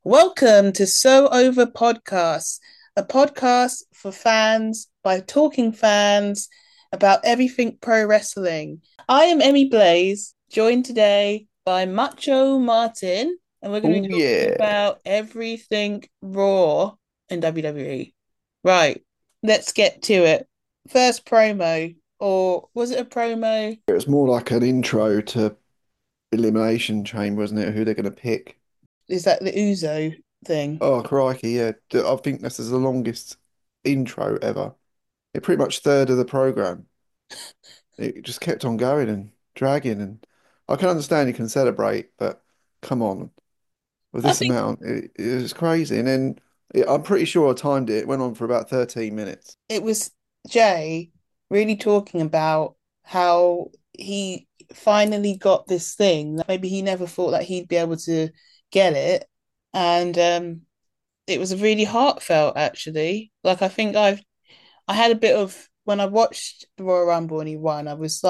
Welcome to So Over Podcasts, a podcast for fans by talking fans about everything pro wrestling. I am Emmy Blaze, joined today by Macho Martin, and we're going to Oh be talking yeah, about everything Raw in WWE. Right, let's get to it. First promo, or was it a promo? it was more like an intro to Elimination Chamber, wasn't it? Who they're going to pick? Is that the Uzo thing? Oh crikey, yeah. I think this is the longest intro ever. It pretty much third of the program. It just kept on going and dragging, and I can understand you can celebrate, but come on, with I this think amount, it was crazy. And then I'm pretty sure I timed it. It went on for about 13 minutes. it was Jay really talking about how he finally got this thing that maybe he never thought that he'd be able to get it. And it was really heartfelt actually. Like I had a bit of when I watched the Royal Rumble and he won,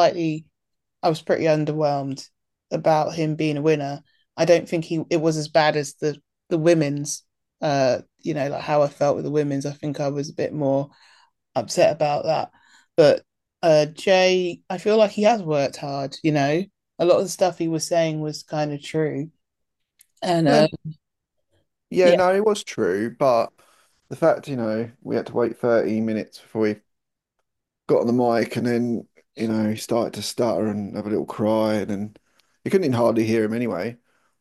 I was pretty underwhelmed about him being a winner. I don't think he it was as bad as the women's like how I felt with the women's. I think I was a bit more upset about that. But Jay, I feel like he has worked hard, you know. A lot of the stuff he was saying was kind of true. And Yeah, yeah, yeah, no, it was true, but the fact, we had to wait 30 minutes before we got on the mic, and then he started to stutter and have a little cry, and then you couldn't even hardly hear him anyway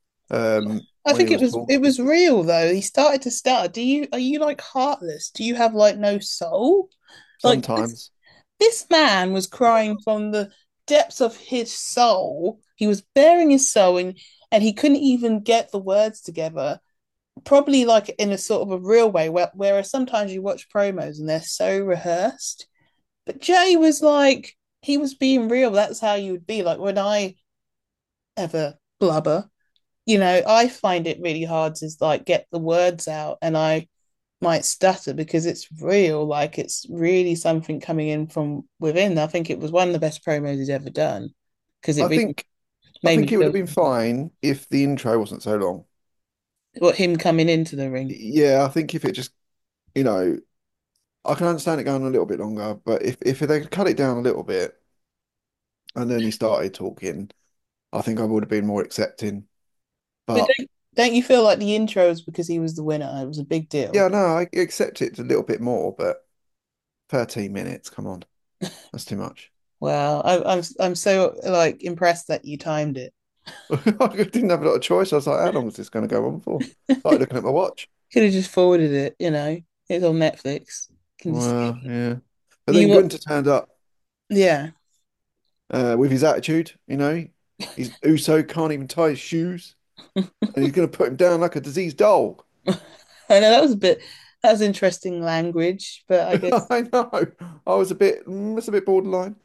I when he think was it talking. was real though. He started to stutter. Are you like heartless? Do you have like no soul? Like Sometimes this man was crying from the depths of his soul. He was bearing his soul and he couldn't even get the words together. Probably like in a sort of a real way, whereas sometimes you watch promos and they're so rehearsed. But Jay was like, he was being real. That's how you would be. Like when I ever blubber, you know, I find it really hard to like get the words out and I might stutter because it's real. Like it's really something coming in from within. I think it was one of the best promos he's ever done because it I really think I made me think it would have feel been fine if the intro wasn't so long. what him coming into the ring. Yeah, I think if it just, you know, I can understand it going a little bit longer, but if they could cut it down a little bit and then he started talking, I think I would have been more accepting. But But don't you feel like the intro is because he was the winner? It was a big deal. yeah, no, I accept it a little bit more, but 13 minutes, come on, that's too much. Wow, I'm so like impressed that you timed it. I didn't have a lot of choice. I was like, how long is this going to go on for? Started looking at my watch. Could have just forwarded it, you know. It's on Netflix. Can just Well, yeah. But then you Gunter turned up yeah. with his attitude, He's Uso can't even tie his shoes, and he's going to put him down like a diseased dog. I know that was interesting language, but I guess I know. I was a bit, that's a bit borderline.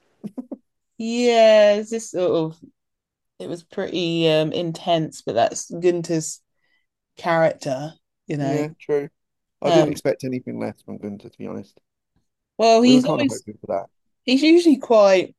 yeah, it's just sort of it was pretty intense, but that's Gunter's character, you know. Yeah, true. I didn't Um expect anything less from Gunter, to be honest. well We were he's kind of always hoping for that. he's usually quite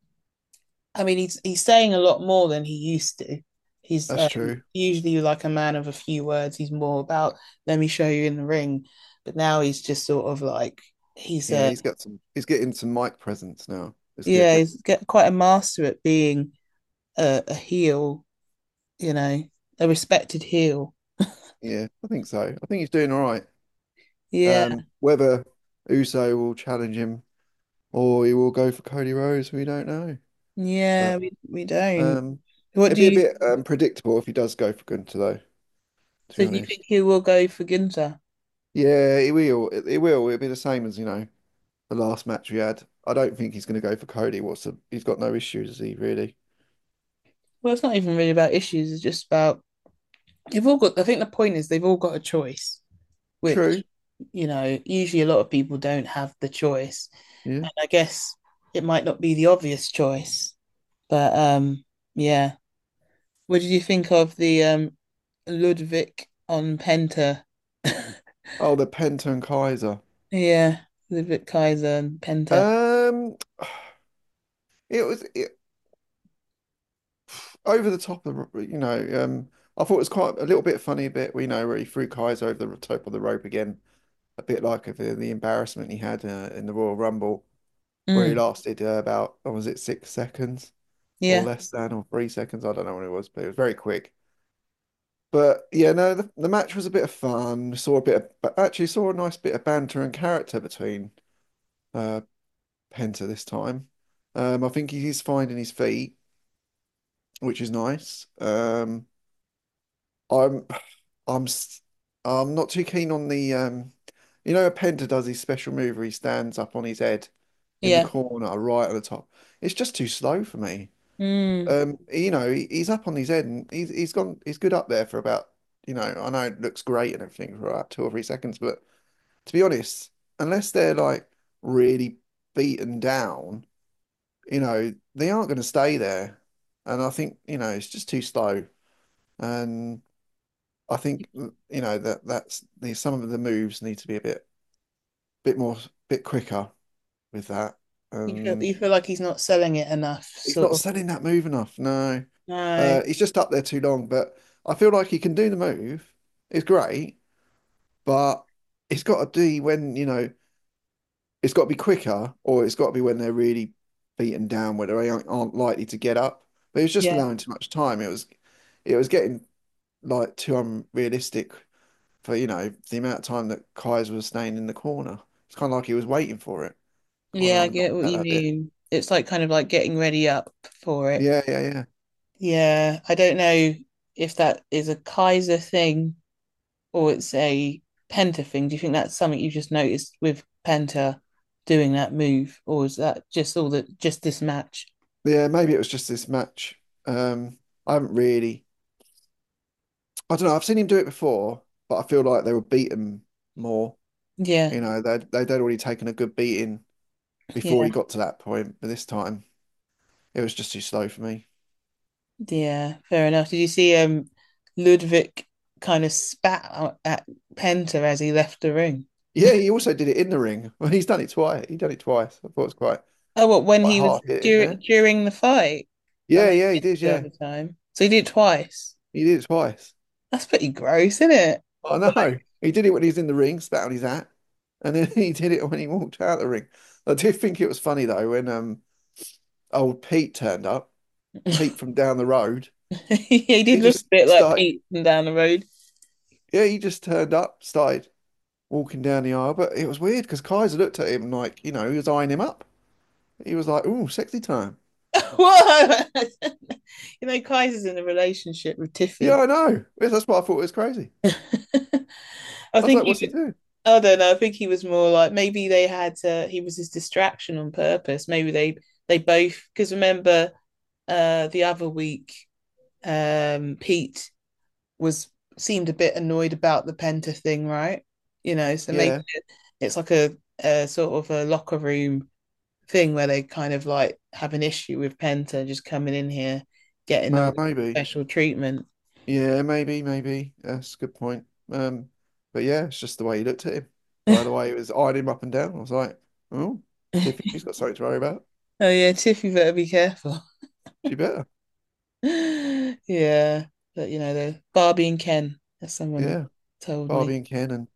I mean he's saying a lot more than he used to. He's That's true. usually like a man of a few words. He's more about let me show you in the ring. But now he's just sort of like he's Yeah, he's getting some mic presence now. It's good. yeah, he's get quite a master at being a heel, you know, a respected heel. Yeah, I think so. I think he's doing all right. Yeah, Whether Uso will challenge him or he will go for Cody Rhodes, we don't know. yeah, But we don't. um, What it'd do be a you bit predictable if he does go for Gunter, though, to be so do you honest. think he will go for Gunter? Yeah, it will. It will. It'll be the same as, the last match we had. I don't think he's going to go for Cody. He's got no issues, is he, really? Well, it's not even really about issues. It's just about you've all got. I think the point is they've all got a choice, which True. you know usually a lot of people don't have the choice, Yeah. and I guess it might not be the obvious choice, but yeah. What did you think of the Ludwig on Penta? Oh, the Penta and Kaiser. Yeah, Ludwig Kaiser and Penta. Um, it was over the top of, I thought it was quite a little bit funny bit, we know, where he threw Kaiser over the top of the rope again, a bit like of the embarrassment he had in the Royal Rumble, where he Mm, lasted about, what was it, 6 seconds or yeah, less than, or 3 seconds? I don't know what it was, but it was very quick. But yeah, no, the match was a bit of fun. Saw a bit of, but actually saw a nice bit of banter and character between uh, Penta this time. I think he's finding his feet, which is nice. I'm I'm s- I'm not too keen on the Penta does his special move where he stands up on his head in the yeah. corner right at the top. It's just too slow for me. Mm, He's up on his head and he's good up there for about, I know it looks great and everything for about 2 or 3 seconds, but to be honest, unless they're like really beaten down, they aren't going to stay there. And I think, it's just too slow. And I think, that's some of the moves need to be a bit more, bit quicker with that. And you feel like he's not selling it enough, he's sort not of. selling that move enough. No, No. he's just up there too long. But I feel like he can do the move. It's great, but it's got to be when, it's got to be quicker, or it's got to be when they're really beaten down, where they aren't likely to get up. But it was just Yeah. allowing too much time. It was getting like too unrealistic for, the amount of time that Kaiser was staying in the corner. It's kind of like he was waiting for it. Kind Yeah, of I get what undercut you that a bit. mean. It's like kind of like getting ready up for it. Yeah, yeah, yeah. Yeah, I don't know if that is a Kaiser thing or it's a Penta thing. Do you think that's something you just noticed with Penta doing that move, or is that just this match? Yeah, maybe it was just this match. I haven't really, I don't know. I've seen him do it before, but I feel like they were beaten more. Yeah, They'd already taken a good beating before yeah, he got to that point. But this time, it was just too slow for me. yeah. Fair enough. Did you see Ludwig kind of spat at Penta as he left the ring? Yeah, he also did it in the ring. Well, he's done it twice. He done it twice. I thought it was Oh, what when quite he was hard hitting there. during the fight? I Yeah, know yeah, he he did did. the Yeah, other time. So he did it twice. he did it twice. That's pretty gross, isn't it? I Like, know. He did it when he was in the ring, spat on his hat, and then he did it when he walked out the ring. I did think it was funny though when old Pete turned up. Pete from down the road. he did He look a just bit like started. Pete from down the road. Yeah, he just turned up, started walking down the aisle. But it was weird because Kaiser looked at him like, he was eyeing him up. He was like, "Ooh, sexy time." What? Kaiser's in a relationship with Yeah, Tiffy. I know. Yes, that's what I thought was crazy. I I was think like, "What's he he doing?" I don't know. I think he was more like maybe they had he was his distraction on purpose. Maybe they both because remember the other week Pete was seemed a bit annoyed about the Penta thing, right? So maybe Yeah, it's like a sort of a locker room thing where they kind of like have an issue with Penta just coming in here getting all the maybe. special treatment. Yeah, maybe. That's a good point. But yeah, it's just the way he looked at him, by the way he was eyeing him up and down. I was like, "Oh, Tiffany's got something to worry about. Oh yeah, Tiffy better be careful. She better." Yeah, but the Barbie and Ken, as someone Yeah, told me. Barbie and Ken, and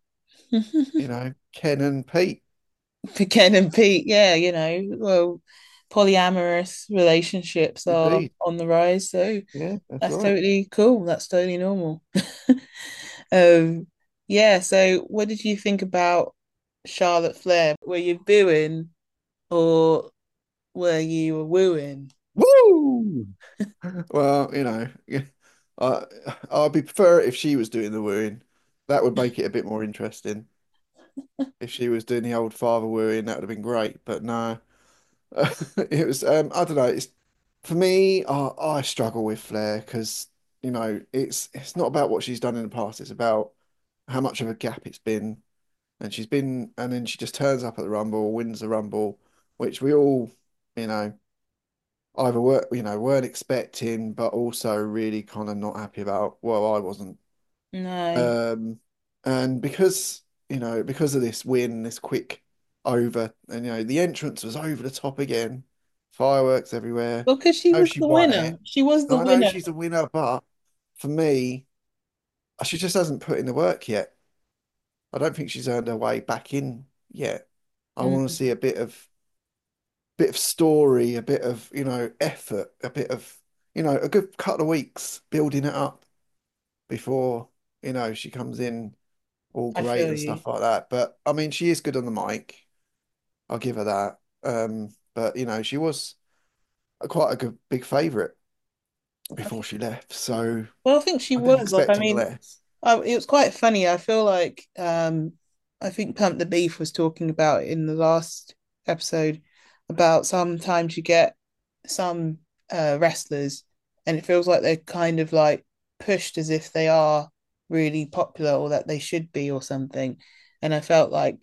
Ken and Pete. For Ken and Pete, yeah, well, polyamorous relationships are Indeed. on the rise, so Yeah, that's that's right. totally cool. That's totally normal. Um, yeah, so what did you think about Charlotte Flair? Were you booing or were you wooing? Woo! Well, yeah, I I'd be prefer it if she was doing the wooing. That would make it a bit more interesting. If she was doing the old father wooing, that would have been great. But no, it was. I don't know. It's for me. I struggle with Flair because it's not about what she's done in the past. It's about how much of a gap it's been, and then she just turns up at the Rumble, wins the Rumble, which we all, you know, either weren't expecting, but also really kind of not happy about. Well, I wasn't. No. Um, and because of this win, this quick over, and the entrance was over the top again, fireworks everywhere. Well, because she I know was she the won winner. it. She was the I know winner. she's a winner, but for me. She just hasn't put in the work yet. I don't think she's earned her way back in yet. I want to Mm, see a bit of story, a bit of, effort, a bit of, a good couple of weeks building it up before, she comes in all I great feel and you. stuff like that. But I mean, she is good on the mic. I'll give her that. But she was quite a good big favourite before she left. So Well, I think she I didn't was like, I expect any mean, less. it was quite funny. I feel like, I think Pump the Beef was talking about in the last episode about sometimes you get some wrestlers and it feels like they're kind of like pushed as if they are really popular or that they should be or something. And I felt like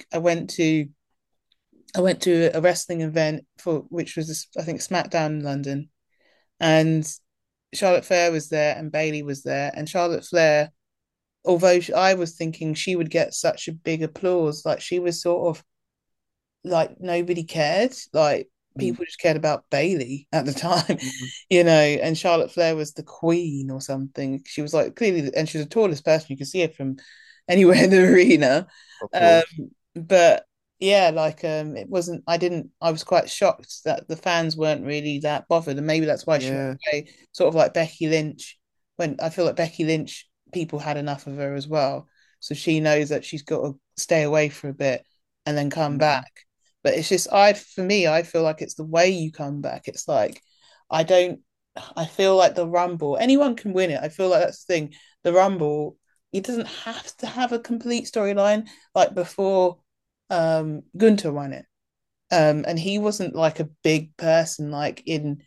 I went to a wrestling event for which was I think SmackDown in London, and Charlotte Flair was there and Bailey was there, and Charlotte Flair, although I was thinking she would get such a big applause, like she was sort of like nobody cared. Like Mm. people just cared about Bailey at the time, Mm. and Charlotte Flair was the queen or something. She was like clearly, and she was the tallest person. You could see her from anywhere in the arena. Of Um, course. but yeah, like it wasn't, I was quite shocked that the fans weren't really that bothered. And maybe that's why she went Yeah. away, sort of like Becky Lynch. When I feel like Becky Lynch, people had enough of her as well. So she knows that she's got to stay away for a bit and then come Mm. back. But it's just for me, I feel like it's the way you come back. It's like I don't I feel like the Rumble, anyone can win it. I feel like that's the thing. The Rumble, it doesn't have to have a complete storyline. Like before Gunter won it. And he wasn't like a big person like in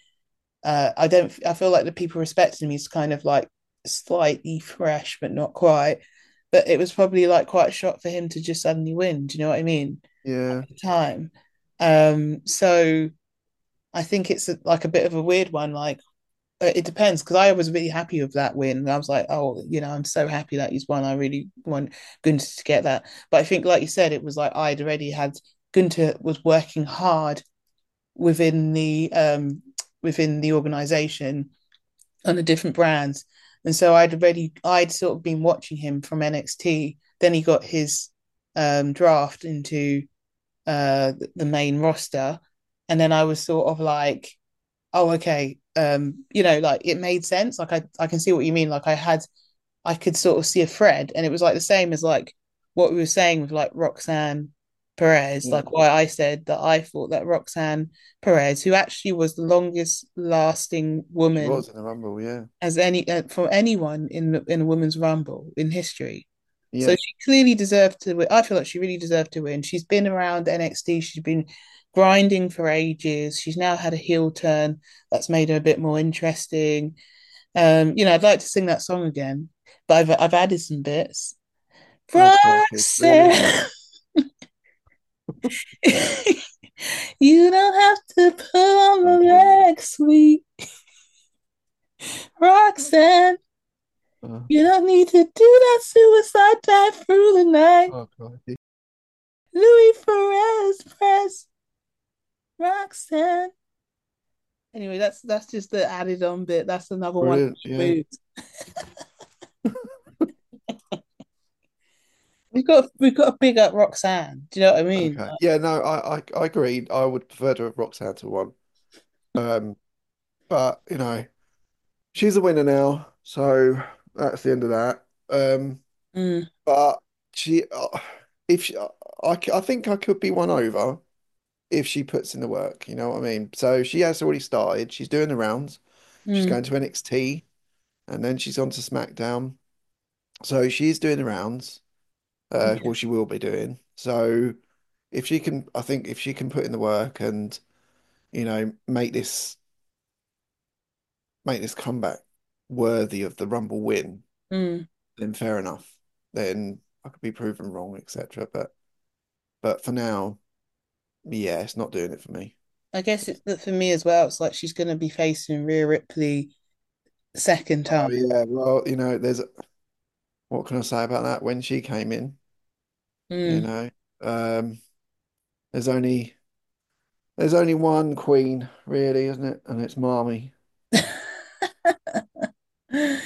I feel like the people respecting him. He's kind of like slightly fresh but not quite. But it was probably like quite a shock for him to just suddenly win. Do you know what I mean? Yeah. At the time. So I think it's like a bit of a weird one. Like it depends because I was really happy with that win. And I was like, oh, I'm so happy that he's won. I really want Gunter to get that. But I think, like you said, it was like I'd already had Gunter was working hard within the organization on the different brands. And so I'd sort of been watching him from NXT. Then he got his draft into the main roster. And then I was sort of like, oh, okay. Like it made sense. Like I can see what you mean. Like I could sort of see a thread. And it was like the same as like what we were saying with like Roxanne Perez, Yeah. like why I said that I thought that Roxanne Perez, who actually was the longest lasting She woman was in the Rumble, yeah. as any for anyone in a women's rumble in history. So Yeah. she clearly deserved to win. I feel like she really deserved to win. She's been around NXT. She's been grinding for ages. She's now had a heel turn that's made her a bit more interesting. I'd like to sing that song again, but I've added some bits. Oh, crikey. Really? Roxanne, you don't have to put on Oh, the Jesus. leg, sweet Roxanne. Oh, You don't need to do that suicide dive through the night. oh, crikey. Louis Perez, press Roxanne. Anyway, that's just the added on bit. That's another one of Brilliant. my Yeah. moods. We've got to big up Roxanne. Do you know what I mean? Okay. Yeah, no, I agree. I would prefer to have Roxanne to one. Um, but she's a winner now, so that's the end of that. Mm, But she, if she, I think I could be won over if she puts in the work. You know what I mean? So she has already started. She's doing the rounds. She's mm, going to NXT, and then she's on to SmackDown. So she's doing the rounds. yeah, Well, she will be doing. So if she can, I think if she can put in the work and make this comeback worthy of the Rumble win, mm. then fair enough. Then I could be proven wrong, etc. But for now, yeah, it's not doing it for me. I guess it's that for me as well. It's like she's going to be facing Rhea Ripley second Oh time. yeah, well, there's what can I say about that? When she came in, you Mm. know, um, there's only there's only one queen, really, isn't it? And it's Marmy.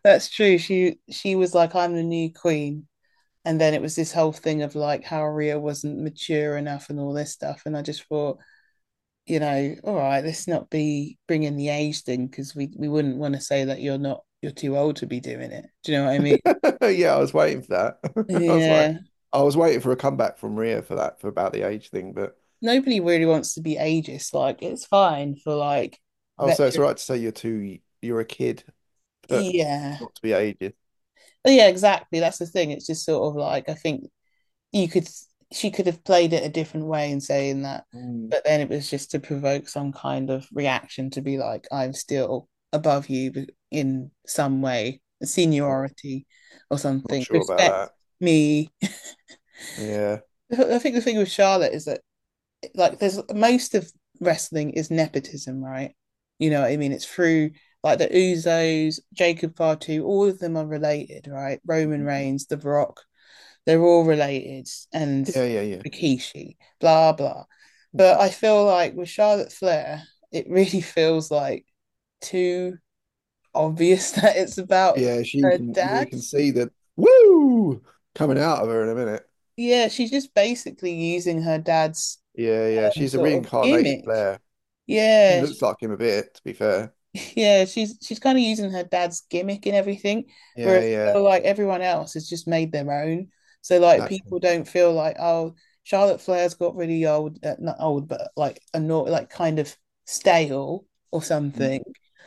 That's true. She was like, I'm the new queen. And then it was this whole thing of like how Rhea wasn't mature enough and all this stuff. And I just thought, all right, let's not be bringing the age thing because we wouldn't want to say that you're too old to be doing it. Do you know what I mean? Yeah, I was waiting for that. I was like, Yeah. I was waiting for a comeback from Rhea for that, for about the age thing. But Nobody really wants to be ageist. Like it's fine for like also, it's veteran. all right to say you're a kid, but Yeah. not to be aged. But yeah, exactly. That's the thing. It's just sort of like I think you could she could have played it a different way in saying that, Mm, but then it was just to provoke some kind of reaction to be like, I'm still above you in some way, seniority or not something. sure about Respect that. me. Yeah, I think the thing with Charlotte is that like there's most of wrestling is nepotism, right? You know what I mean? It's through like the Uzos, Jacob Fatu, all of them are related, right? Roman Reigns, The Rock, they're all related, and yeah, yeah, yeah. Rikishi, blah blah. But I feel like with Charlotte Flair, it really feels like too obvious that it's about Yeah, she her can. You dad. can see that woo coming out of her in a minute. Yeah, she's just basically using her dad's Yeah, yeah. She's a sort of reincarnated gimmick. Flair. She Yeah, looks like him a bit, to be fair. yeah, she's kind of using her dad's gimmick and everything, Yeah, whereas I yeah. feel like everyone else has just made their own. So like Exactly. people don't feel like, oh, Charlotte Flair's got really old, not old, but like annoyed, like kind of stale or something.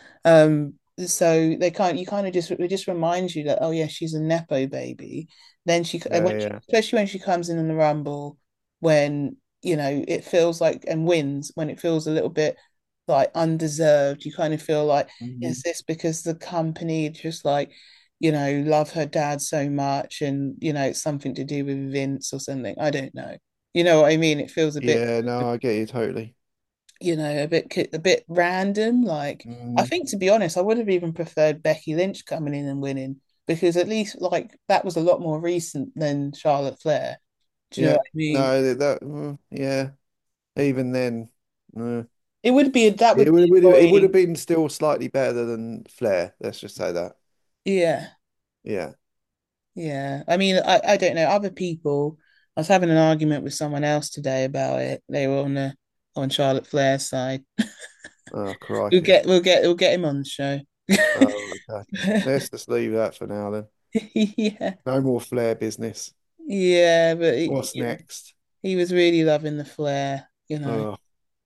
So they kind you kind of just it just reminds you that oh yeah, she's a nepo baby. Then Yeah, yeah. especially when she comes in the rumble, when it feels like and wins when it feels a little bit like undeserved. You kind of feel like Mhm. is this because the company just like love her dad so much and it's something to do with Vince or something. I don't know. You know what I mean? It feels a bit Yeah, no, I get you totally. a bit random. Like I Mm, think to be honest, I would have even preferred Becky Lynch coming in and winning because at least like that was a lot more recent than Charlotte Flair. Do you know yeah, what I mean? no, yeah. Even then, uh, That would be it would have annoying. been still slightly better than Flair. Let's just say that. Yeah, Yeah. yeah. I mean, I don't know. Other people, I was having an argument with someone else today about it. They were on Charlotte Flair's side. Oh, We'll crikey. get we'll get we'll get him on the show. Oh, okay. Let's just leave that for now then. Yeah, No more Flair business. yeah, but What's next? he was really loving the Flair. Oh,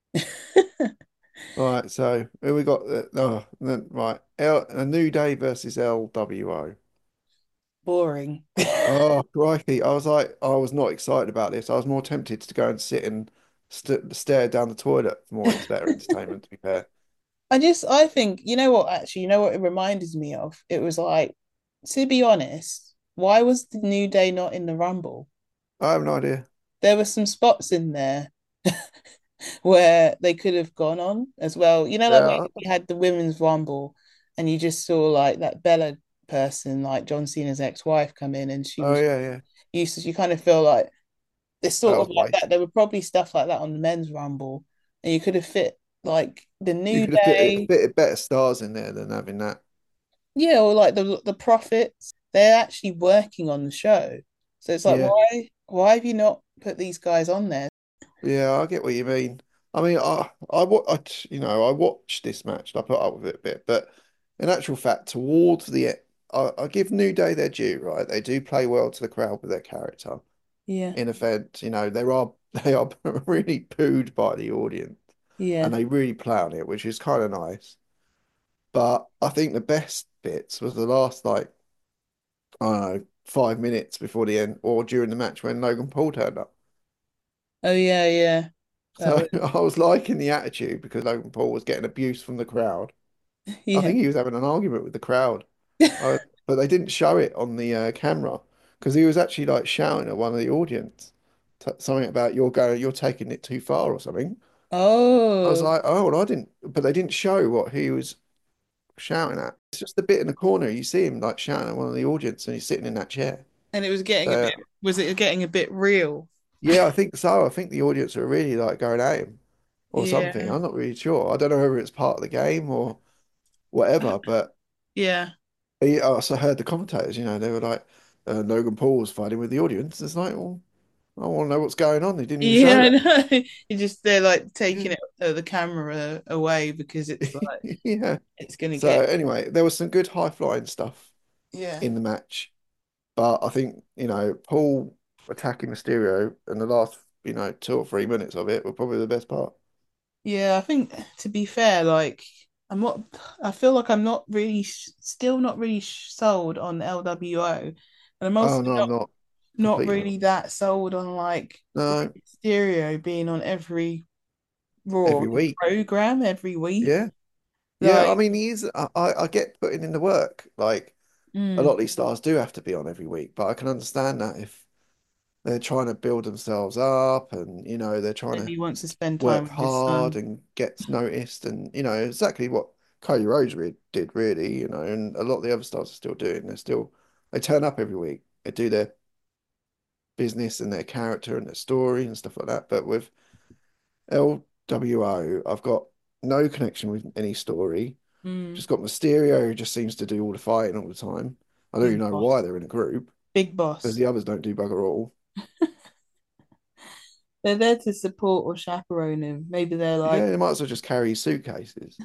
right. So who we got? Right. A New Day versus LWO. Boring. Oh, crikey. I was not excited about this. I was more tempted to go and sit and stare down the toilet for more better entertainment, to be fair. I think, you know what it reminded me of? It was like, to be honest, why was the New Day not in the Rumble? I have no idea. There were some spots in there where they could have gone on as well. Like when Yeah. you had the women's rumble and you just saw like that Bella person, like John Cena's ex-wife, come in and she Oh, was yeah, yeah. useless. You kind of feel like it's That sort of was like that. wasted. There were probably stuff like that on the men's rumble, and you could have fit like the You New could have Day, fitted better stars in there than having that. yeah, or like the Profits. They're actually working on the show, so it's like Yeah. why have you not put these guys on there? Yeah, I get what you mean. I mean, I watched this match and I put up with it a bit, but in actual fact, towards the end, I give New Day their due, right? They do play well to the crowd with their character. Yeah, In effect, they are really pooed by the audience, and yeah. they really play on it, which is kind of nice. But I think the best bits was the last I don't know 5 minutes before the end or during the match when Logan Paul turned up. Oh yeah, yeah. That So was I was liking the attitude because Logan Paul was getting abuse from the crowd. I yeah. think he was having an argument with the crowd, but they didn't show it on the camera because he was actually like shouting at one of the audience, t something about you're taking it too far or something. I was Oh, like, oh, well, I didn't, but they didn't show what he was shouting at. It's just a bit in the corner. You see him like shouting at one of the audience, and he's sitting in that chair. and it was getting a bit. So Was it getting a bit real? yeah, I think so. I think the audience were really like going at him or something. Yeah, I'm not really sure. I don't know whether it's part of the game or whatever, but yeah. I also heard the commentators, they were like, Logan Paul was fighting with the audience. It's like, well, I want to know what's going on. They didn't even Yeah, show I that. know. You just they're like taking Yeah. it the camera away because it's like Yeah. it's gonna So get anyway, there was some good high flying stuff yeah. in the match, but I think, Paul attacking Mysterio in the last, 2 or 3 minutes of it were probably the best part. Yeah, I think to be fair, like I'm not. I feel like I'm not really, still not really sold on LWO, and I'm also Oh no, I'm not not completely not. really that sold on like No, Mysterio being on every Raw every week. program every week. Yeah. Yeah, I Like, mean, I get putting in the work. Like, a lot mm, of these stars do have to be on every week, but I can understand that if they're trying to build themselves up and, they're trying and to he wants to spend time work with his hard son. and gets noticed and, exactly what Cody Rhodes did really, and a lot of the other stars are still doing. They turn up every week. They do their business and their character and their story and stuff like that. But with LWO, I've got no connection with any story. Mm, Just got Mysterio who just seems to do all the fighting all the time. I don't he's even a know why boss, they're in a group big because boss. the others don't do bugger all. They're there to support or chaperone him. Maybe they're Yeah, like, they might as well just carry suitcases.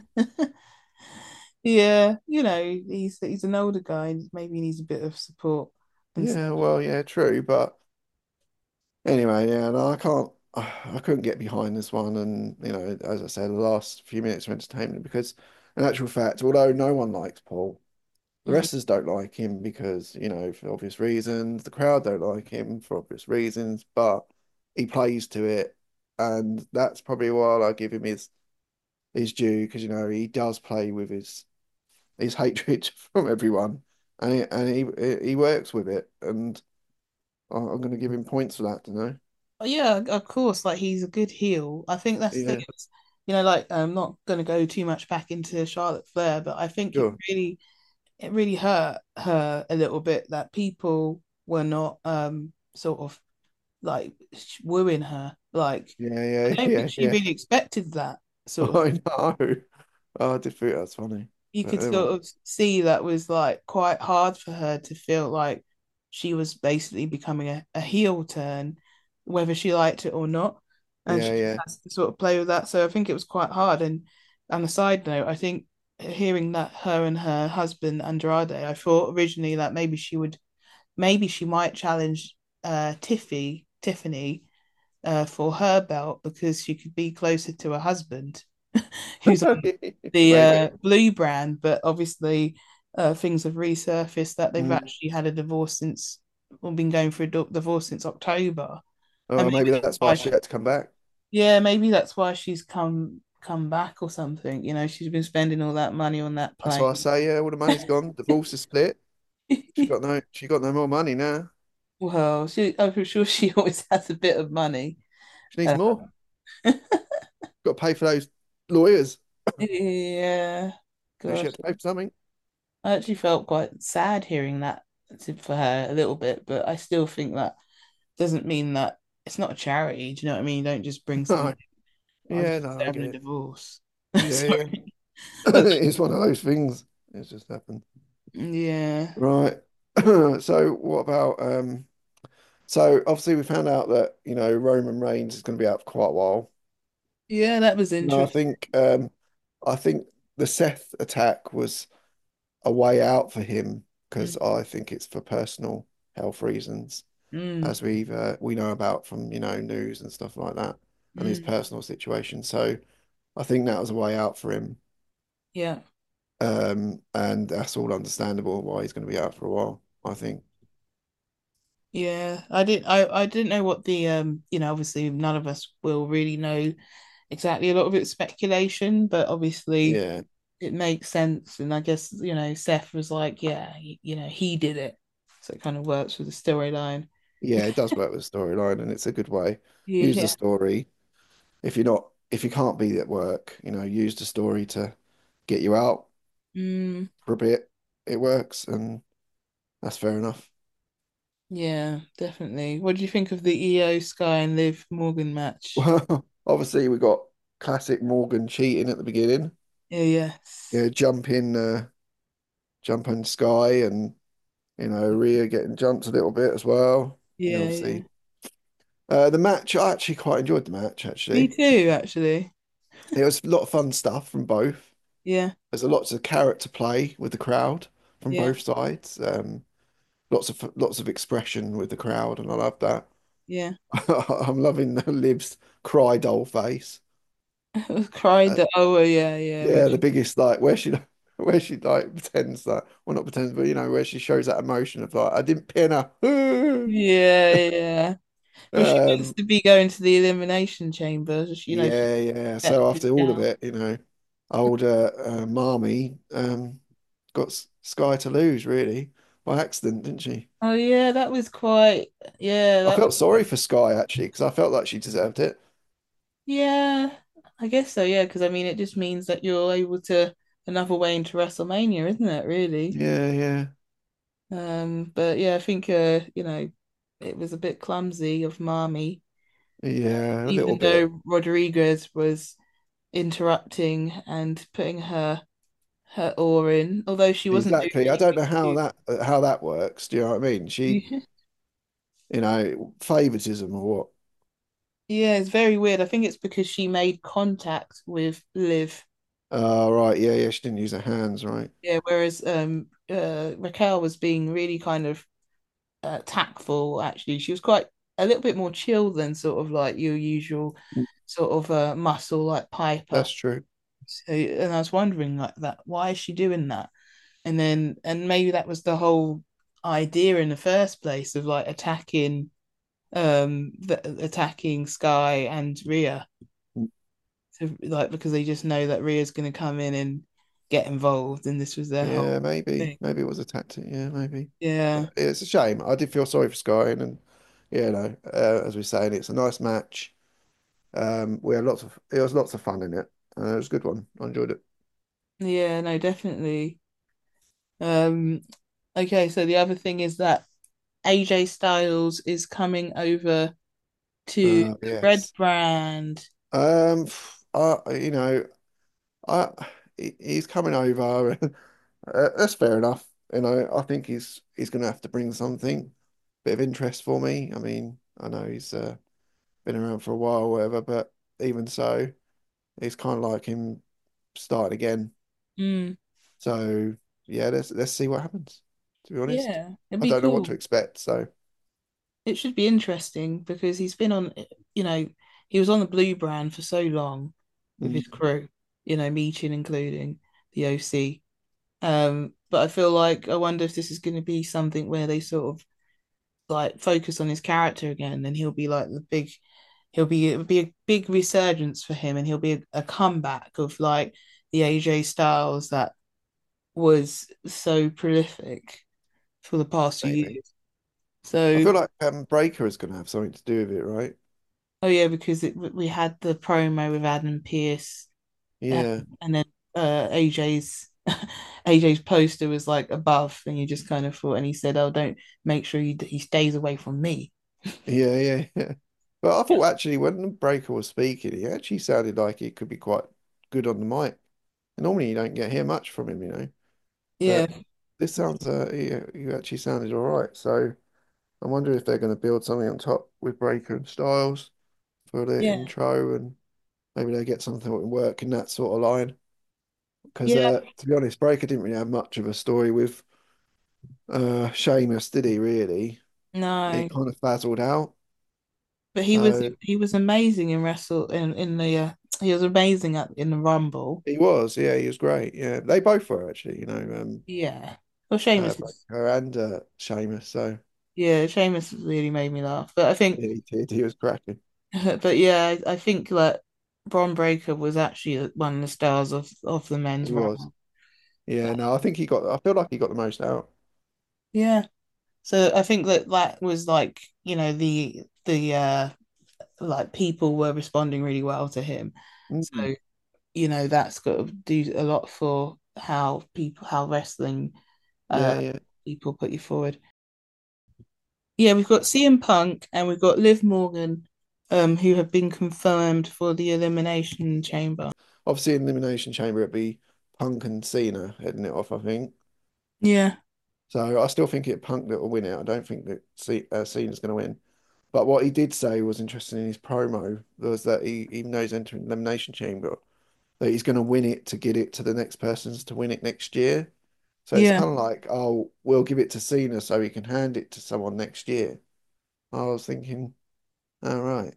yeah, he's an older guy. Maybe he needs a bit of support and stuff. Yeah, well, yeah, true. But anyway, yeah, no, I can't, I couldn't get behind this one. And, as I said, the last few minutes of entertainment because, in actual fact, although no one likes Paul, the Mm. wrestlers don't like him because, for obvious reasons. The crowd don't like him for obvious reasons, but he plays to it. And that's probably why I give him his due because, he does play with his hatred from everyone and he works with it. And I'm going to give him points for that, Yeah, of course. Like he's a good heel. I think that's the thing. Yeah, Like I'm not going to go too much back into Charlotte Flair, but I think sure. it really hurt her a little bit that people were not sort of like wooing her. Like Yeah, I yeah, don't think yeah, she yeah. really expected that sort of. I know. Oh, I did think that's funny. You But could never sort mind. of see that was like quite hard for her to feel like she was basically becoming a heel turn, whether she liked it or not. And Yeah, she yeah. has to sort of play with that. So I think it was quite hard. And on a side note, I think hearing that her and her husband Andrade, I thought originally that maybe she might challenge Tiffany for her belt because she could be closer to her husband, who's on the Maybe. blue brand. But obviously, things have resurfaced that they've Mm. actually had a divorce since, or been going through a divorce since October. And Oh, maybe maybe that's that's why why, she had to come back. yeah, maybe that's why she's come back or something. She's been spending all that money on that That's why I plane. say, yeah, all the money's gone. Divorce is split. She got no more money now. Well, I'm sure she always has a bit of money. She needs Uh, more. Got to pay for those lawyers. yeah, So she gosh, had to pay for something. I actually felt quite sad hearing that for her a little bit, but I still think that doesn't mean that it's not a charity. Do you know what I mean? You don't just bring someone, No. I'm Yeah, just no, I having get a it. divorce. Yeah, yeah. Sorry. It's one of those things. It's just happened. Yeah. Right. So what about so obviously we found out that, Roman Reigns is going to be out for quite a while. Yeah, that was No, interesting. I think the Seth attack was a way out for him because Mm, I think it's for personal health reasons, mm, as we know about from, news and stuff like that, and his mm. personal situation. So I think that was a way out for him. Yeah. And that's all understandable why he's going to be out for a while, I think. Yeah. I didn't know what the obviously none of us will really know exactly. A lot of it's speculation, but obviously Yeah. it makes sense. And I guess, Seth was like, yeah, he did it. So it kind of works with the storyline. Yeah, it does work with the storyline and it's a good way. Use the Yeah. story. If you can't be at work, use the story to get you out Mm, for a bit. It works and that's fair enough. yeah, definitely. What do you think of the EO Sky and Liv Morgan match? Well, obviously we got classic Morgan cheating at the beginning. Yeah, yes. Yeah, jumping. jumping Sky and Rhea getting jumped a little bit as well. And Yeah, yeah. obviously, the match, I actually quite enjoyed the match, Me actually. too, actually. It was a lot of fun stuff from both. Yeah, There's a lots of character play with the crowd from yeah, both sides. Lots of expression with the crowd, and I love that. yeah. I'm loving Liv's cry doll face. Cried Uh, that. Oh, well, yeah, yeah. yeah, the biggest like where she like pretends like well not pretends but where she shows that emotion of like I didn't pin her. Yeah, yeah. Well, she wants Um, to be going to the elimination chamber. She yeah, yeah. So stepped after all of down. it, old Marmy got Sky to lose really by accident, didn't she? Oh, yeah, that was quite. Yeah, I that felt was. sorry for Sky actually because I felt like she deserved it. Yeah, I guess so. Yeah, because I mean, it just means that you're able to another way into WrestleMania, isn't it? Really. Yeah, yeah, But yeah, I think it was a bit clumsy of Marmy, yeah, a little even bit. though Rodriguez was interrupting and putting her oar in, although she wasn't doing Exactly. I don't know anything how that works. Do you know what I mean? She, too. favoritism or what? Yeah, it's very weird. I think it's because she made contact with Liv. Oh, right. Yeah, yeah. She didn't use her hands, right? Yeah, whereas Raquel was being really kind of tactful. Actually, she was quite a little bit more chill than sort of like your usual sort of muscle like Piper. That's true. So, and I was wondering like that, why is she doing that? And maybe that was the whole idea in the first place of like attacking Sky and Rhea. So, like because they just know that Rhea's going to come in and get involved, and this was their whole Yeah, maybe. thing. Maybe it was a tactic. Yeah, maybe. Yeah, But it's a shame. I did feel sorry for Sky, and as we are saying, it's a nice match. We had it was lots of fun in it. It was a good one. I enjoyed it. yeah, no, definitely. Um, okay, so the other thing is that AJ Styles is coming over to the Red Yes. Brand. You know, I he's coming over. That's fair enough. I think he's going to have to bring something, bit of interest for me. I mean, I know he's been around for a while, or whatever, but even so, it's kind of like him starting again. Mm, So yeah, let's see what happens. To be honest, yeah, it'd I be don't know what to cool. expect. So It should be interesting because he's been on, you know, he was on the Blue Brand for so long with his mm, crew, meeting including the OC. But I feel like I wonder if this is going to be something where they sort of like focus on his character again, and he'll be like it'll be a big resurgence for him, and he'll be a comeback of like the AJ Styles that was so prolific for the past few maybe years. I So, feel like Breaker is going to have something to do with it, right? oh yeah, because we had the promo with Adam Pearce, um, Yeah, and then AJ's AJ's poster was like above, and you just kind of thought, and he said, "Oh, don't make sure he stays away from me." yeah, yeah, yeah. But I thought actually when Breaker was speaking, he actually sounded like he could be quite good on the mic. And normally you don't get hear much from him. Yeah, But this sounds he actually sounded all right. So I wonder if they're going to build something on top with Breaker and Styles for the yeah, intro, and maybe they get something that will work in that sort of line. Because yeah. to be honest, Breaker didn't really have much of a story with Sheamus, did he? Really, he No, kind of fizzled out. but So he was amazing in wrestle in the he was amazing in the Rumble. he was, yeah, he was great. Yeah, they both were actually. Yeah. Well, Sheamus is Breaker and Sheamus. So yeah, Sheamus really made me laugh. But I think, yeah, he did. He was cracking. but yeah, I think that Bron Breakker was actually one of the stars of the men's He was. Rumble. Yeah, no, I think he got. I feel like he got the most out. Yeah. So I think that that was like, the like people were responding really well to him. Mm. So, that's got to do a lot for how wrestling Yeah, uh yeah. people put you forward. Yeah, we've got CM Punk and we've got Liv Morgan, who have been confirmed for the Elimination Chamber. Obviously, in Elimination Chamber, it'd be Punk and Cena heading it off, I think. Yeah. So I still think it's Punk that will win it. I don't think that Cena's going to win. But what he did say was interesting in his promo was that even though he's entering the Elimination Chamber, that he's going to win it to get it to the next person's to win it next year. So it's Yeah. kind of like, oh, we'll give it to Cena so he can hand it to someone next year. I was thinking, all right.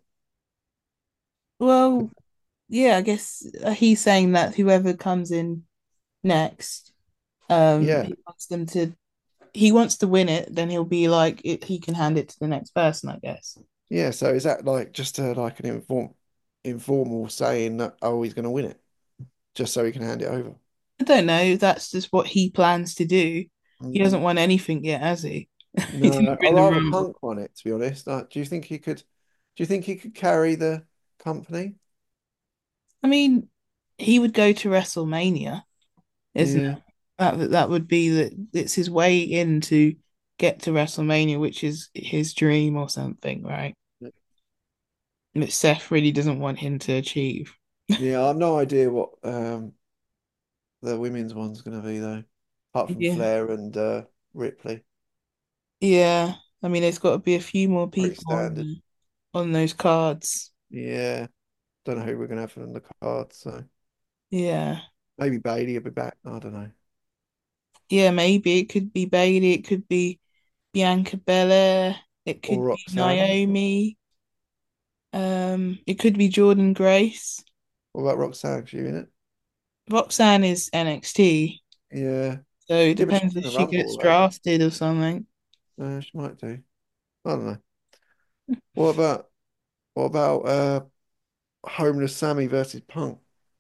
Well, yeah, I guess he's saying that whoever comes in next, Yeah. he wants to win it, then he'll be like he can hand it to the next person, I guess. Yeah. So is that like just like an informal saying that, oh, he's going to win it just so he can hand it over? I don't know. That's just what he plans to do. He Mm, hasn't won anything yet, has he? He no, didn't I win the rather Rumble. Punk won it, to be honest. Like, do you think he could carry the company? I mean, he would go to WrestleMania, isn't Yeah. it? That would be that it's his way in to get to WrestleMania, which is his dream or something, right? That Seth really doesn't want him to achieve. Yeah, I've no idea what the women's one's going to be though, apart from Yeah. Flair and Ripley. Yeah. I mean, there's got to be a few more Pretty people standard. on those cards. Yeah, don't know who we're going to have on the card, so Yeah. maybe Bailey will be back. I don't know. Yeah, maybe it could be Bailey, it could be Bianca Belair, it Or could be Roxanne. Naomi, it could be Jordan Grace. What about Roxanne? She in it? Roxanne is NXT, Yeah. so it Yeah, but she's depends in if the she gets Rumble though. drafted or something. She might do. I don't know. What about what about Homeless Sammy versus Punk?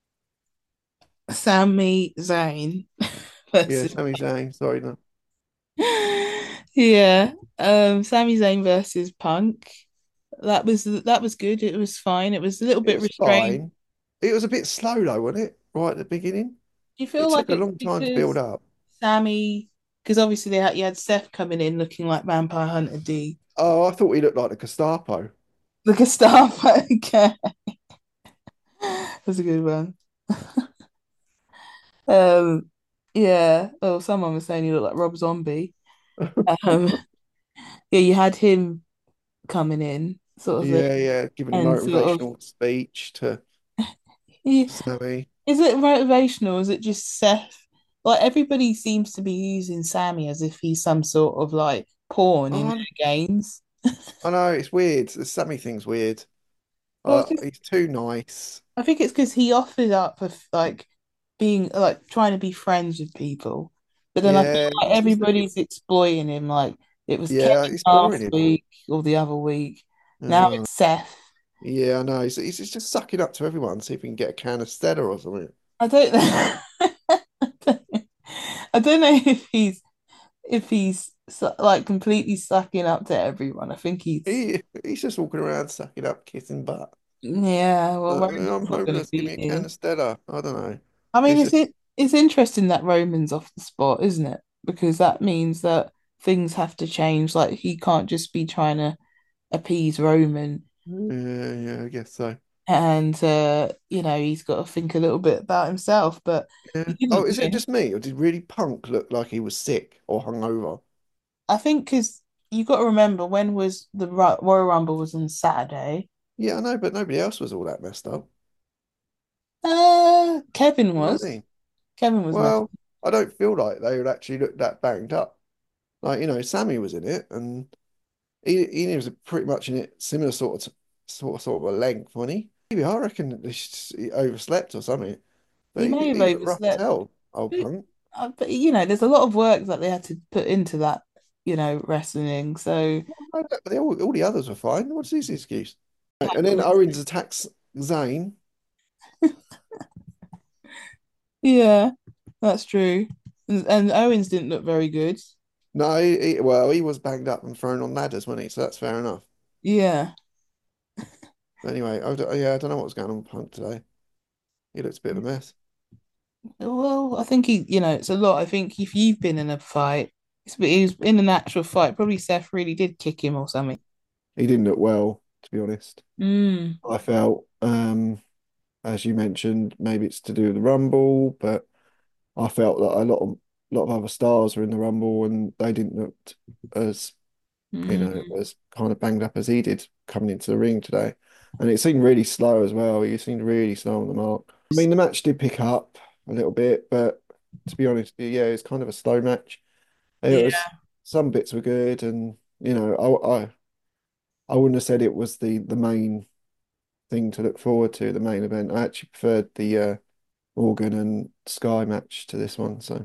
Sami Zayn Yeah, versus Sami Zayn. Sorry, no. yeah, Sami Zayn versus Punk. That was good. It was fine. It was a little It bit was restrained. fine. It was a bit slow though, wasn't it? Right at the beginning. Do you It feel like took a it's long time to build because up. Sammy? Because obviously you had Seth coming in looking like Vampire Hunter D, Oh, I thought he looked like the Gestapo. the Gestapo. Okay, that's a good one. Um, yeah. Oh, someone was saying he looked like Rob Zombie. Um, yeah, you had him coming in, sort of thing, Yeah, yeah, giving a and sort of. motivational speech to Yeah, Sammy. is it motivational? Is it just Seth? Like everybody seems to be using Sammy as if he's some sort of like pawn in Oh, their games. I know it's weird. The Sammy thing's weird. Well, it's just He's too nice. I think it's because he offered up of like being like trying to be friends with people, but then I feel Yeah, like he's looking. everybody's exploiting him. Like it was Kevin Yeah, it's boring last him. week or the other week. Now Uh, it's Seth. yeah, I know. He's just sucking up to everyone. See if he can get a can of Stella or something. I don't know. I don't know if he's like completely sucking up to everyone. I think He's just walking around sucking up, kissing butt. yeah. Well, I'm Roman's not going to homeless. Give me beat a can him. of Stella. I don't know. I mean, It's just it's interesting that Roman's off the spot, isn't it? Because that means that things have to change. Like he can't just be trying to appease Roman, yeah, yeah. I guess so. and he's got to think a little bit about himself. But he Yeah. Oh, didn't is it win. just me, or did really Punk look like he was sick or hungover? I think because you got to remember when was the Royal Rumble was on Saturday. Yeah, I know, but nobody else was all that messed up. Kevin You know what I was. mean? Kevin was messed. Well, I don't feel like they would actually look that banged up. Like, Sammy was in it, and he was pretty much in it, similar sort of a length, wasn't he? Maybe I reckon he overslept or something. But He may have he looked rough as overslept. hell, old But, Punk. but there's a lot of work that they had to put into that, wrestling. So No, but all the others were fine. What's his excuse? Right, and then Owens attacks Zayn. yeah, that's true. And Owens didn't look very good. No, well, he was banged up and thrown on ladders, wasn't he? So that's fair enough. Yeah. But anyway, I don't know what's going on with Punk today. He looks a bit of a mess. Well, I think it's a lot. I think if you've been in a fight, he was in an actual fight. Probably Seth really did kick him or something. He didn't look well, to be honest. Mm. I felt, as you mentioned, maybe it's to do with the Rumble, but I felt that a lot of lot of other stars were in the Rumble and they didn't look as, Mm, as kind of banged up as he did coming into the ring today. And it seemed really slow as well. He seemed really slow on the mark. I mean, the match did pick up a little bit, but to be honest, yeah, it's kind of a slow match. It was yeah. some bits were good, and I wouldn't have said it was the main thing to look forward to, the main event. I actually preferred the Morgan and Sky match to this one. So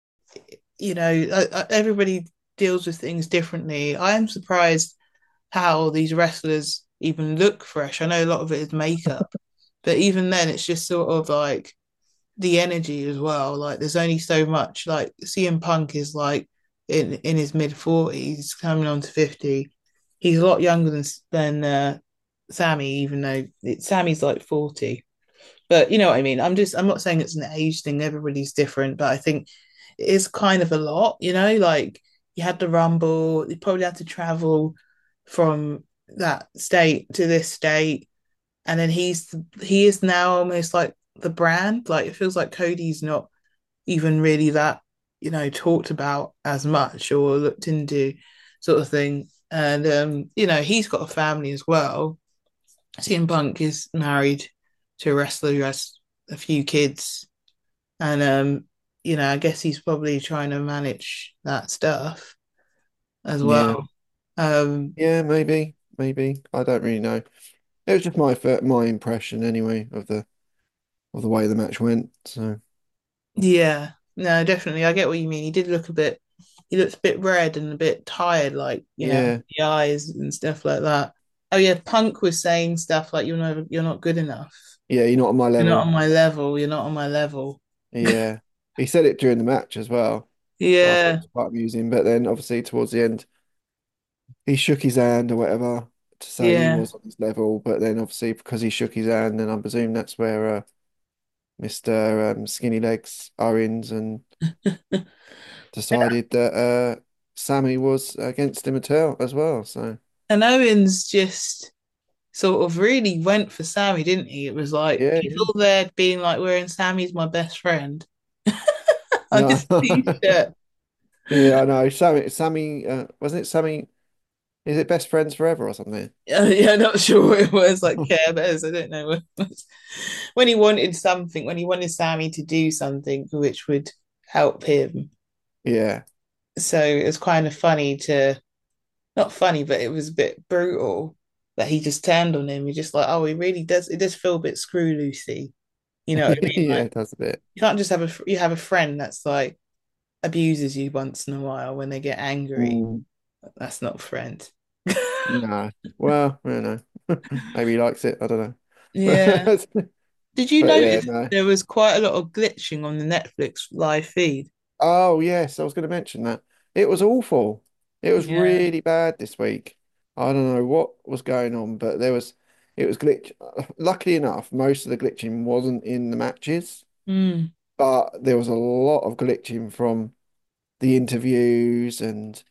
Everybody deals with things differently. I am surprised how these wrestlers even look fresh. I know a lot of it is makeup, but even then, it's just sort of like the energy as well. Like, there's only so much. Like, CM Punk is like in his mid 40s, coming on to 50. He's a lot younger than Sammy, even though Sammy's like 40. But you know what I mean. I'm not saying it's an age thing. Everybody's different, but I think it is kind of a lot. Like you had the Rumble. You probably had to travel from that state to this state, and then he is now almost like the brand. Like, it feels like Cody's not even really that talked about as much or looked into, sort of thing. And he's got a family as well. CM Punk is married to a wrestler who has a few kids, and I guess he's probably trying to manage that stuff as yeah, well. Um, yeah, maybe I don't really know. It was just my impression anyway of the way the match went. So yeah, no, definitely, I get what you mean. He looks a bit red and a bit tired, like yeah, the eyes and stuff like that. Oh yeah, Punk was saying stuff like you're not good enough. yeah, you're not on my You're not on level. my level. You're not on my level. Yeah, he said it during the match as well. I thought it Yeah, was quite amusing, but then obviously towards the end, he shook his hand or whatever to say he yeah. was on his level. But then obviously because he shook his hand, then I presume that's where Mr. Skinny Legs Owens and decided that Sammy was against him as well. So And Owens just sort of really went for Sammy, didn't he? It was like yeah, he's yeah, all there being like, "We're in Sammy's my best friend." On yeah, his t-shirt. yeah. I know. Sammy, wasn't it Sammy? Is it best friends forever or something? Yeah, not sure what it was, like Care Bears. I don't know what it was. When he wanted something, when he wanted Sammy to do something which would help him. Yeah, So it was kind of funny to, not funny, but it was a bit brutal that he just turned on him. He just like, oh, he really does. It does feel a bit screw loosey. You know what I mean? yeah, Like, it does a bit. you can't just you have a friend that's like abuses you once in a while when they get angry. Mm, That's not a friend. no. Well, I don't know. Maybe he likes it. I don't Yeah. know. Did you But yeah, notice no. there was quite a lot of glitching on the Netflix live feed? Oh, yes, I was going to mention that. It was awful. It was Yeah. really bad this week. I don't know what was going on, but it was glitch. Luckily enough, most of the glitching wasn't in the matches, Mm. but there was a lot of glitching from the interviews and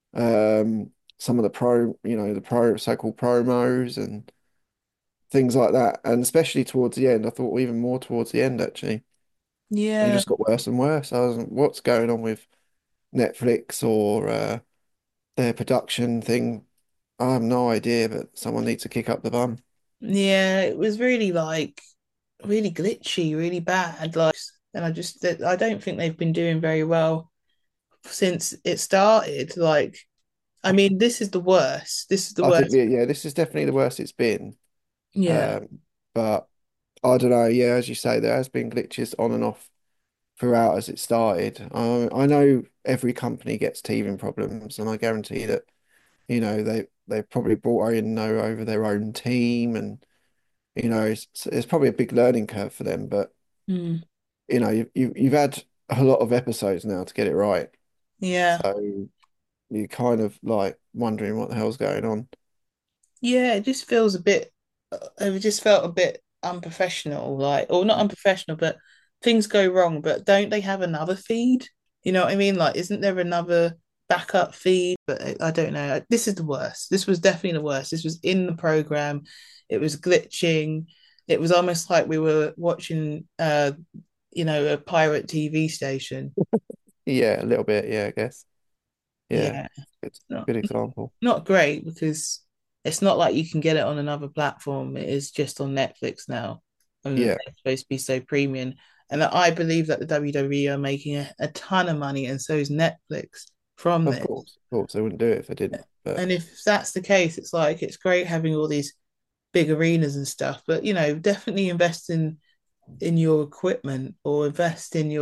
some of the so-called promos and things like that. And especially towards the end, I thought even more towards the end, actually. It Yeah. just got worse and worse. I was like, what's going on with Netflix or their production thing? I have no idea, but someone needs to kick up the bum. Yeah. It was really really glitchy, really bad. Like, and I don't think they've been doing very well since it started. Like, I mean, this is the worst. This is the I think, worst. yeah, this is definitely the worst it's been. Yeah. But I don't know. Yeah, as you say, there has been glitches on and off throughout as it started. I know every company gets teething problems, and I guarantee that they probably brought in over their own team, and it's probably a big learning curve for them. But Mm. you've had a lot of episodes now to get it right, Yeah. so you're kind of like wondering what the hell's going on. Yeah, it just feels a bit, it just felt a bit unprofessional, like, or not unprofessional, but things go wrong, but don't they have another feed? You know what I mean? Like, isn't there another backup feed? But I don't know. This is the worst. This was definitely the worst. This was in the program. It was glitching. It was almost like we were watching, a pirate TV station. Yeah, a little bit. Yeah, I guess. Yeah, Yeah, good, not good example. not great because it's not like you can get it on another platform. It is just on Netflix now, and Yeah, they're supposed to be so premium. And I believe that the WWE are making a ton of money, and so is Netflix from of this. course, of course. They wouldn't do it if they didn't. But And if that's the case, it's like it's great having all these big arenas and stuff, but definitely invest in your equipment or invest in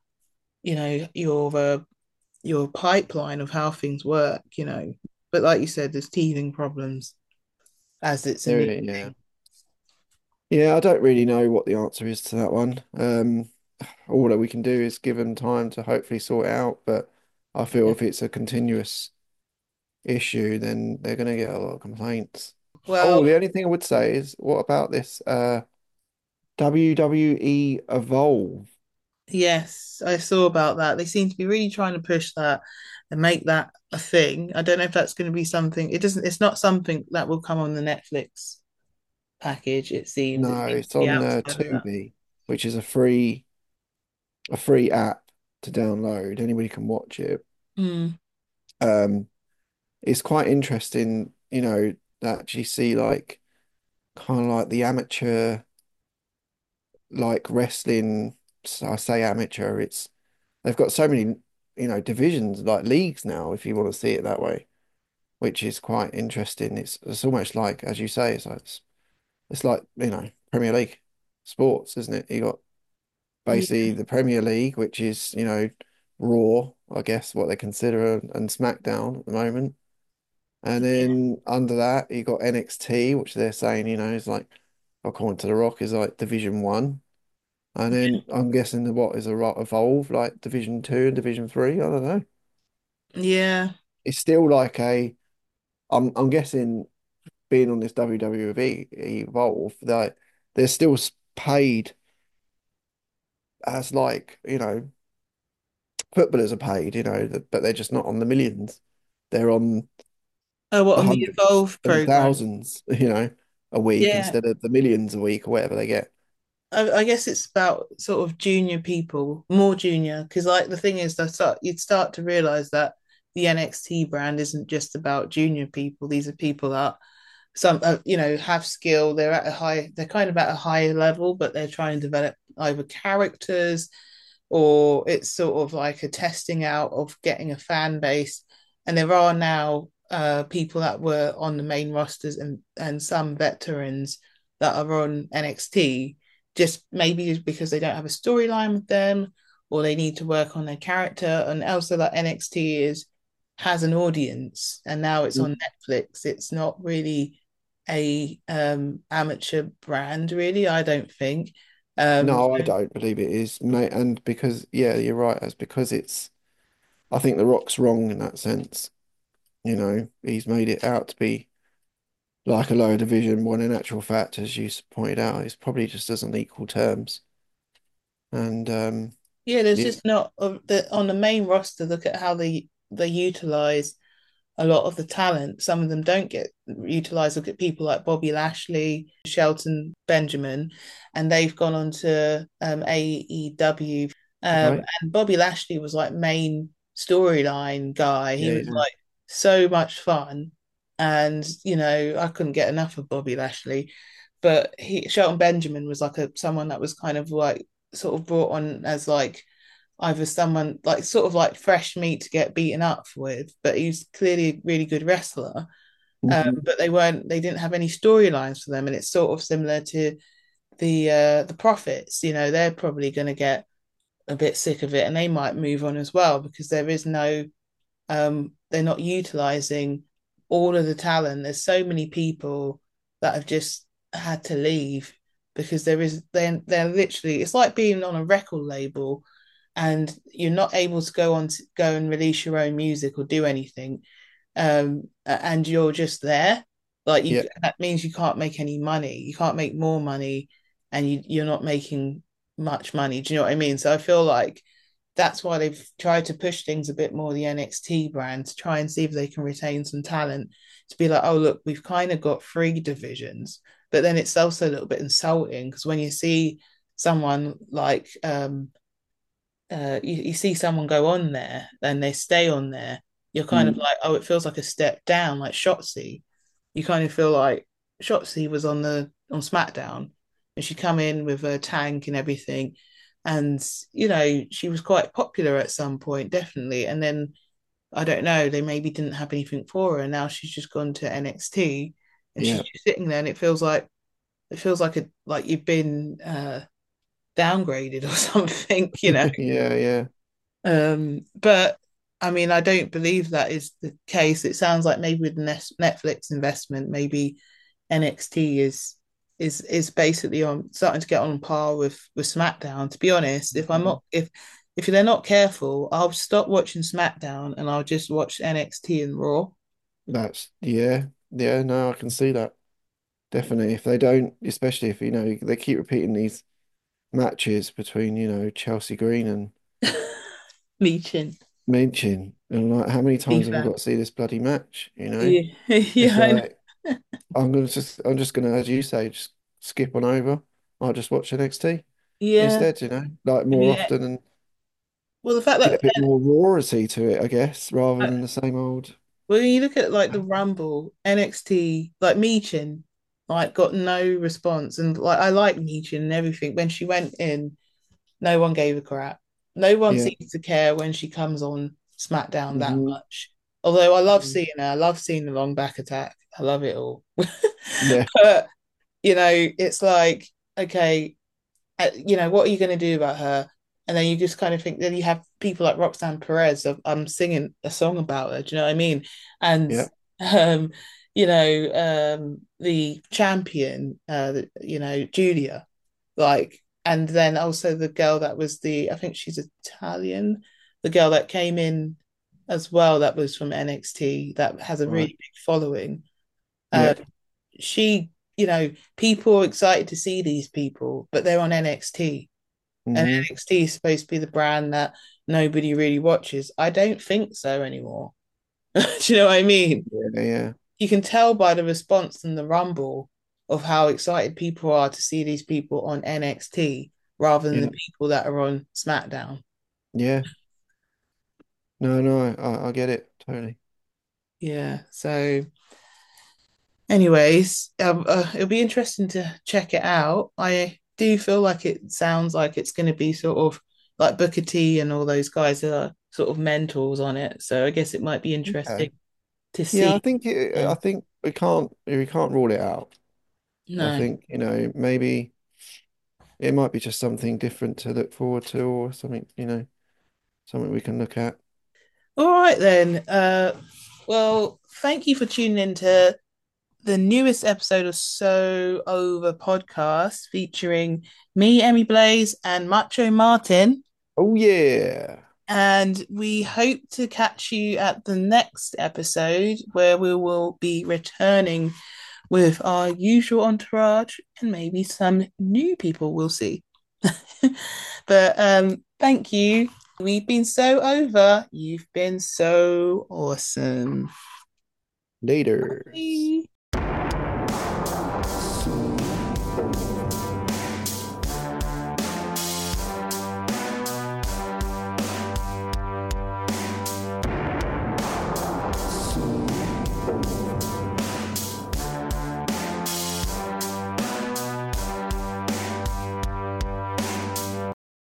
your pipeline of how things work. But like you said, there's teething problems as it's a new yeah, thing. yeah. I don't really know what the answer is to that one. All that we can do is give them time to hopefully sort it out. But I feel Yeah. if it's a continuous issue, then they're going to get a lot of complaints. Oh, Well, the only thing I would say is, what about this WWE Evolve? yes, I saw about that. They seem to be really trying to push that and make that a thing. I don't know if that's going to be something. It's not something that will come on the Netflix package, it seems. It No, seems it's to be on outside of that. Tubi, which is a free app to download. Anybody can watch it. Mm. Um, it's quite interesting, that actually see like kind of like the amateur like wrestling. So I say amateur, it's they've got so many, divisions like leagues now, if you want to see it that way, which is quite interesting. It's almost like, as you say, it's like, Premier League sports, isn't it? You got Yeah, basically the Premier League, which is, Raw, I guess what they consider, and SmackDown at the moment. And then under that, you got NXT, which they're saying, is like, according to The Rock, is like Division One. And then I'm guessing the what is a right Evolve, like Division Two and Division Three. I don't know. yeah. It's still like I'm guessing being on this WWE Evolve, that they're still paid as like, footballers are paid, but they're just not on the millions. They're on Oh, what the on the hundreds Evolve and program? thousands, a week Yeah, instead of the millions a week or whatever they get. I guess it's about sort of junior people, more junior, because like the thing is, you'd start to realize that the NXT brand isn't just about junior people. These are people that have skill. They're kind of at a higher level, but they're trying to develop either characters or it's sort of like a testing out of getting a fan base. And there are now people that were on the main rosters and some veterans that are on NXT, just maybe because they don't have a storyline with them or they need to work on their character. And also that NXT has an audience and now it's on Netflix. It's not really a amateur brand, really, I don't think. No, I So don't believe it is, mate. And because, yeah, you're right. It's because I think The Rock's wrong in that sense. He's made it out to be like a lower division when in actual fact, as you pointed out, it's probably just doesn't equal terms. And yeah, there's yeah, just not on the main roster. Look at how they utilize a lot of the talent. Some of them don't get utilized. Look at people like Bobby Lashley, Shelton Benjamin, and they've gone on to AEW. right. And Bobby Lashley was like main storyline guy. He Yeah, was yeah. like so much fun, and I couldn't get enough of Bobby Lashley. But Shelton Benjamin was like someone that was kind of like sort of brought on as like either someone like sort of like fresh meat to get beaten up with, but he's clearly a really good wrestler. Mhm. But they didn't have any storylines for them, and it's sort of similar to the Profits. They're probably going to get a bit sick of it, and they might move on as well because there is no they're not utilizing all of the talent. There's so many people that have just had to leave because they're literally it's like being on a record label and you're not able to go and release your own music or do anything and you're just there like you Yeah. that means you can't make any money, you can't make more money, and you're not making much money. Do you know what I mean? So I feel like that's why they've tried to push things a bit more the NXT brand to try and see if they can retain some talent to be like, oh look, we've kind of got three divisions, but then it's also a little bit insulting because when you see someone like you see someone go on there and they stay on there, you're kind of Mm. like, oh, it feels like a step down, like Shotzi. You kind of feel like Shotzi was on SmackDown and she come in with a tank and everything. And, she was quite popular at some point, definitely. And then I don't know, they maybe didn't have anything for her. Now she's just gone to NXT and she's Yeah. just sitting there and it feels like you've been downgraded or something. Yeah, yeah. But I mean, I don't believe that is the case. It sounds like maybe with the Netflix investment, maybe NXT is basically on starting to get on par with SmackDown. To be honest, Mhm. if they're not careful, I'll stop watching SmackDown and I'll just watch NXT and Raw. That's yeah. Yeah, no, I can see that. Definitely. If they don't, especially if they keep repeating these matches between, Chelsea Green and Leeching. Minchin, and like how many times have we FIFA. got to see this bloody match, you know? Yeah, It's yeah, like I'm just gonna, as you say, just skip on over. I'll just watch NXT yeah. instead, like more Yeah. often and Well, the fact get that a bit more rawity to it, I guess, rather than the same old. Well, when you look at like the Rumble, NXT, like Meechin, like got no response, and like I like Meechin and everything. When she went in, no one gave a crap. No one Yeah. seems to care when she comes on SmackDown that Hmm. much. Although I love seeing her, I love seeing the long back attack. I love it all. Yeah. But it's like, okay, what are you going to do about her? And then you just kind of think then you have people like Roxanne Perez. I'm singing a song about her. Do you know what I mean? And Yeah. um, the champion, Julia, like, and then also the girl that was I think she's Italian, the girl that came in as well that was from NXT that has a Right. really big following. Yeah. Uh, people are excited to see these people, but they're on NXT. And Hmm. NXT is supposed to be the brand that nobody really watches. I don't think so anymore. Do you know what I mean? Yeah. Yeah. You can tell by the response in the Rumble of how excited people are to see these people on NXT rather than the Yeah. people that are on SmackDown. Yeah. No, no, I get it totally. Yeah. So, anyways, it'll be interesting to check it out. I do feel like it sounds like it's going to be sort of like Booker T and all those guys are sort of mentors on it. So I guess it might be Okay. interesting to Yeah, I see. think I Um, think we can't rule it out. I no. think, maybe it might be just something different to look forward to or something, something we can look at. All right then. Well, thank you for tuning in to the newest episode of So Over podcast featuring me, Emmy Blaze, and Macho Martin. Oh yeah. And we hope to catch you at the next episode where we will be returning with our usual entourage and maybe some new people we'll see. But thank you. We've been so over. You've been so awesome. Later. Bye.